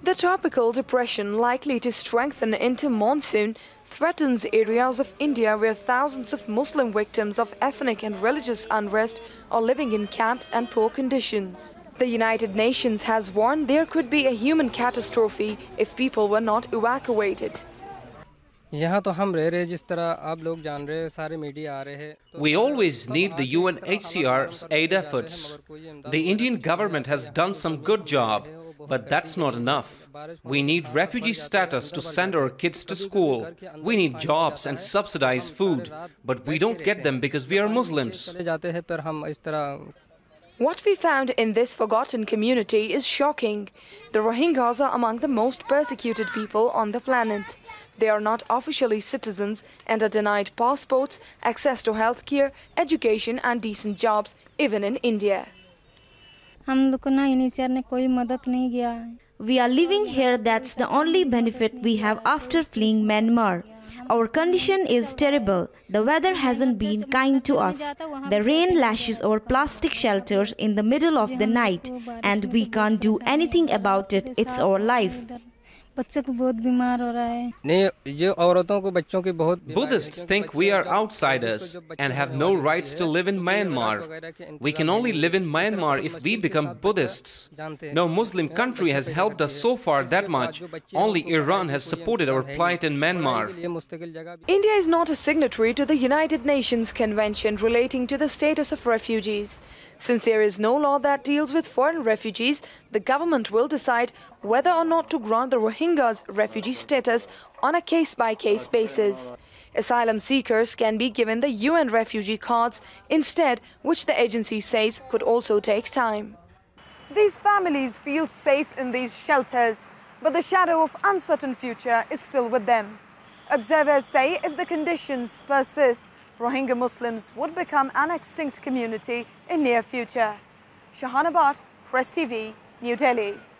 The tropical depression, likely to strengthen into monsoon, threatens areas of India where thousands of Muslim victims of ethnic and religious unrest are living in camps and poor conditions. The United Nations has warned there could be a human catastrophe if people were not evacuated. We always need the UNHCR's aid efforts. The Indian government has done some good job, but that's not enough. We need refugee status to send our kids to school. We need jobs and subsidized food, but we don't get them because we are Muslims. What we found in this forgotten community is shocking. The Rohingyas are among the most persecuted people on the planet. They are not officially citizens and are denied passports, access to healthcare, education and decent jobs, even in India. We are living here, that's the only benefit we have after fleeing Myanmar. Our condition is terrible. The weather hasn't been kind to us. The rain lashes our plastic shelters in the middle of the night, and we can't do anything about it. It's our life. Buddhists think we are outsiders and have no rights to live in Myanmar. We can only live in Myanmar if we become Buddhists. No Muslim country has helped us so far that much. Only Iran has supported our plight in Myanmar. India is not a signatory to the United Nations Convention relating to the status of refugees. Since there is no law that deals with foreign refugees, the government will decide whether or not to grant the Rohingyas refugee status on a case-by-case basis. Asylum seekers can be given the UN refugee cards instead, which the agency says could also take time. These families feel safe in these shelters, but the shadow of uncertain future is still with them. Observers say if the conditions persist, Rohingya Muslims would become an extinct community in near future. Shahana Bhatt, Press TV, New Delhi.